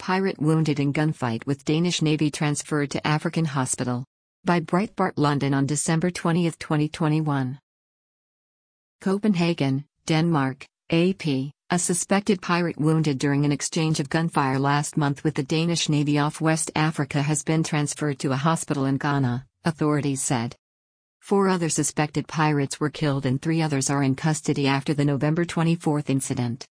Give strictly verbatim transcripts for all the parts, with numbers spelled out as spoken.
Pirate wounded in gunfight with Danish Navy transferred to African hospital. By Breitbart London on December twentieth, twenty twenty-one. Copenhagen, Denmark, A P. A suspected pirate wounded during an exchange of gunfire last month with the Danish Navy off West Africa has been transferred to a hospital in Ghana, authorities said. Four other suspected pirates were killed and three others are in custody after the November twenty-fourth incident.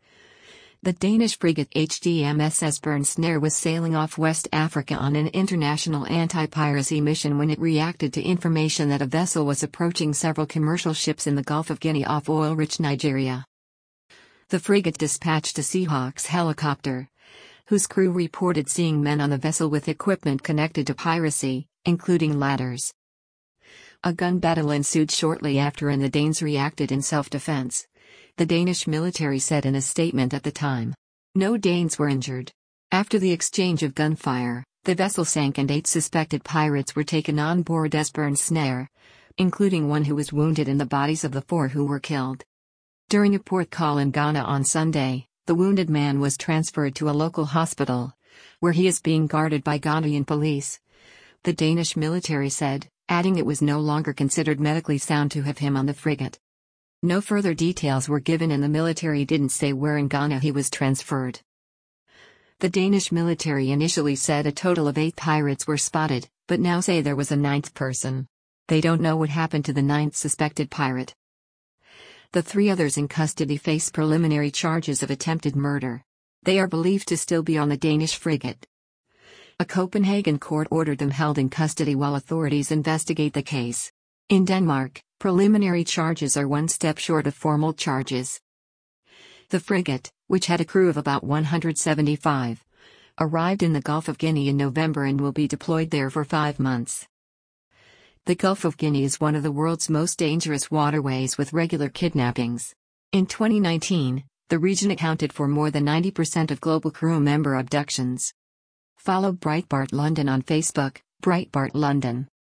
The Danish frigate H M S Esbern Snare was sailing off West Africa on an international anti-piracy mission when it reacted to information that a vessel was approaching several commercial ships in the Gulf of Guinea off oil-rich Nigeria. The frigate dispatched a Seahawks helicopter, whose crew reported seeing men on the vessel with equipment connected to piracy, including ladders. A gun battle ensued shortly after and the Danes reacted in self-defense, the Danish military said in a statement at the time. No Danes were injured. After the exchange of gunfire, the vessel sank and eight suspected pirates were taken on board Esbern Snare, including one who was wounded in the bodies of the four who were killed. During a port call in Ghana on Sunday, the wounded man was transferred to a local hospital, where he is being guarded by Ghanaian police, the Danish military said, adding it was no longer considered medically sound to have him on the frigate. No further details were given and the military didn't say where in Ghana he was transferred. The Danish military initially said a total of eight pirates were spotted, but now say there was a ninth person. They don't know what happened to the ninth suspected pirate. The three others in custody face preliminary charges of attempted murder. They are believed to still be on the Danish frigate. A Copenhagen court ordered them held in custody while authorities investigate the case. In Denmark, preliminary charges are one step short of formal charges. The frigate, which had a crew of about one hundred seventy-five, arrived in the Gulf of Guinea in November and will be deployed there for five months. The Gulf of Guinea is one of the world's most dangerous waterways with regular kidnappings. In twenty nineteen, the region accounted for more than ninety percent of global crew member abductions. Follow Breitbart London on Facebook, Breitbart London.